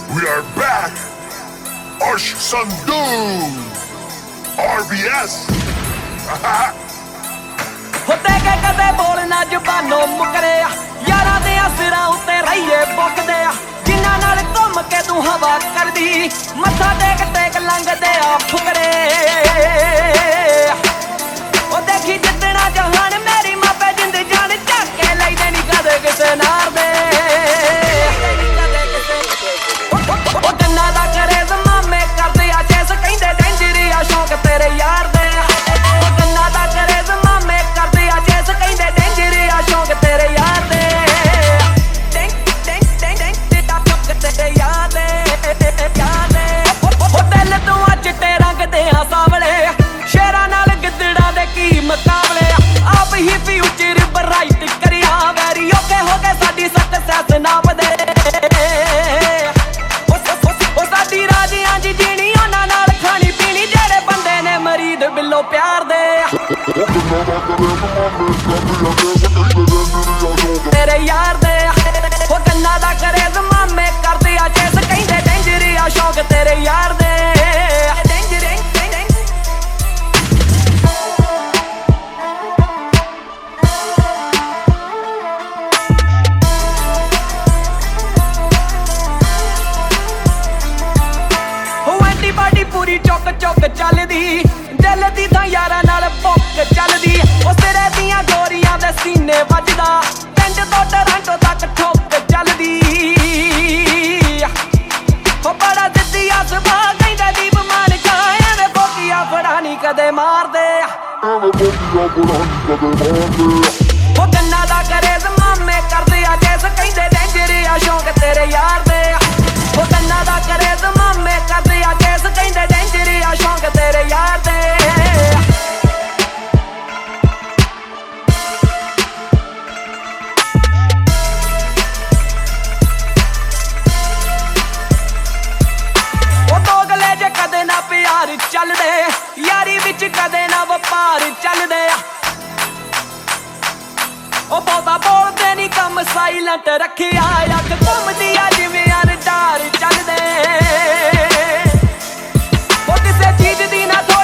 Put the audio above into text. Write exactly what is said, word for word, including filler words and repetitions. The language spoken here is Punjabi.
We are back. Arsh Sandhu. R B S. ਹੁੱਤੇ ਕੇ ਕਦੇ ਬੋਲਣਾ ਜ਼ੁਬਾਨੋਂ ਮੁਕਰਿਆ ਯਾਰਾਂ ਦੇ ਸਿਰਾਂ ਉੱਤੇ ਰਹੀਏ ਬੁੱਕਦੇ ਆ ਜਿਨ੍ਹਾਂ ਨਾਲ ਘੁੰਮ ਕੇ ਤੂੰ ਹਵਾ ਕਰਦੀ ਮੱਥਾ ਟੇਕ ਟੇਕ ਲੰਘਦੇ ਆ ਫੁਕਰੇ ਉਹ ਦੇਖੀ ਜਿੱਤਣਾ ਜਹਾਨ ਮੇਰੀ ਮਾਪੇ ਜਿੰਦ ਜਾਨ ਚੱਕ ਕੇ ਲੈਦੇ ਨਹੀਂ ਕਦੇ ਕਿਸੇ ਨਾਰ ਦੇ ਉਹ ਕੰਨਾਂ ਦਾ ਕਰੇ ਜ਼ਮਾਮੇ ਕਰਦੇ ਆ ਚੈਸ ਕਹਿੰਦੇ ਡੇਂਜਰੀ ਆ ਸ਼ੌਕ ਤੇਰੇ ਯਾਰ ਦੇ ਉਹ ਕੰਨਾਂ ਦਾ ਕਰੇ ਜ਼ਮਾਮੇ ਕਰਦੇ ਆ ਚੈਸ ਕਹਿੰਦੇ ਡੇਂਜਰੀ ਆ ਸ਼ੌਕ ਤੇਰੇ ਯਾਰ ਦੇ ਟੈਂਕ ਟੈਂਕ ਟੈਂਕ ਟੈਂਕ ਤੇ ਟੱਕ ਤੇਰੇ ਯਾਰ ਦੇ ਯਾਰ ਦੇ ਉਹ ਦਿਲ ਤੂੰ ਅੱਜ ਤੇ ਰੰਗ ਦੇ ਆ ਸਾਵਲੇ ਸ਼ੇਰਾਂ ਨਾਲ ਗਿੱਦੜਾਂ ਦੇ ਕੀ ਮੁਕਾਬਲੇ ਆਪ ਹੀ ਫਿਊਚਰ ਬਰਾਈਟ ਕਰਿਆ ਵੈਰੀ ਓਕੇ ਹੋ ਕੇ ਸਾਡੀ ਸਕਸੈਸ ਨਾਪਦੇ ਬਿੱਲੋ ਪਿਆਰ ਦੇ ਤੇਰੇ ਯਾਰ ਦੇ ਉਹ ਕੰਨਾਂ ਦਾ ਕਰੇ ਜ਼ਮਾਮੇ ਕਰਦੇ ਆ ਚੈਸ ਕਹਿੰਦੇ ਡੇਂਜਰੀ ਆ ਸ਼ੌਕ ਤੇਰੇ ਯਾਰ ਦੇ ਉਹ ਐਂਟੀਬਾਡੀ ਪੂਰੀ ਚੁੱਕ ਚੁੱਕ ਚੱਲਦੀ ਦਿਲ ਦੀ ਤਾਂ ਯਾਰਾਂ ਨਾਲ ਭੁੱਕ ਚੱਲਦੀ ਉਹ ਸਿਰੇ ਦੀਆਂ ਗੋਰੀਆਂ ਦੇ ਸੀਨੇ ਵੱਜਦਾ ਪਿੰਡ ਤੋਂ ਟਰਾਂਟੋ ਤੱਕ ਠੋਕ ਚੱਲਦੀ ਉਹ ਬੜਾ ਦਿੱਤੀ ਆ ਸੁਭਾਅ ਕਹਿੰਦਾ ਦੀਪ ਮਾਨ ਕਾ ਐਵੇਂ ਬੋਕੀਆਂ ਫੜਾਣੀ ਕਦੇ ਮਾਰਦੇ ਐਵੇਂ ਬੋਕੀਆਂ ਫੜਾਣੀ ਕਦੇ ਮਾਰਦੇ ਉਹ ਕੰਨਾਂ ਦਾ ਕਰੇ ਜ਼ਮਾਮੇ ਕਰਦੇ ਆ ਜੈਸ ਕਹਿੰਦੇ ਡੇਂਜਰੀ ਆ ਸ਼ੌਕ ਤੇਰੇ ਯਾਰ ਦੇ ਉਹ ਕੰਨਾਂ ਦਾ ਕਰੇ ਜ਼ਮਾਮੇ ਕਰਦੇ ਆ ਜੈਸ ਕਹਿੰਦੇ ਡੇਂਜਰੀ ਆ ਸ਼ੌਕ ਤੇਰੇ ਯਾਰ ਦੇ ਕਦੇ ਨਾ ਪਿਆਰ ਚੱਲਦੇ ਯਾਰੀ ਵਿੱਚ ਕਦੇ ਨਾ ਵਪਾਰ ਚੱਲਦੇ ਆ ਉਹ ਬਹੁਤਾ ਬੋਲਦੇ ਨਹੀਂ ਕੰਮ ਸਾਇਲੈਂਟ ਰੱਖਿਆ ਅੱਖ ਘੁੰਮਦੀ ਆ ਜਿਵੇਂ ਅਰਦਾਰ ਚੱਲਦੇ ਉਹ ਕਿਸੇ ਚੀਜ਼ ਦੀ ਨਾ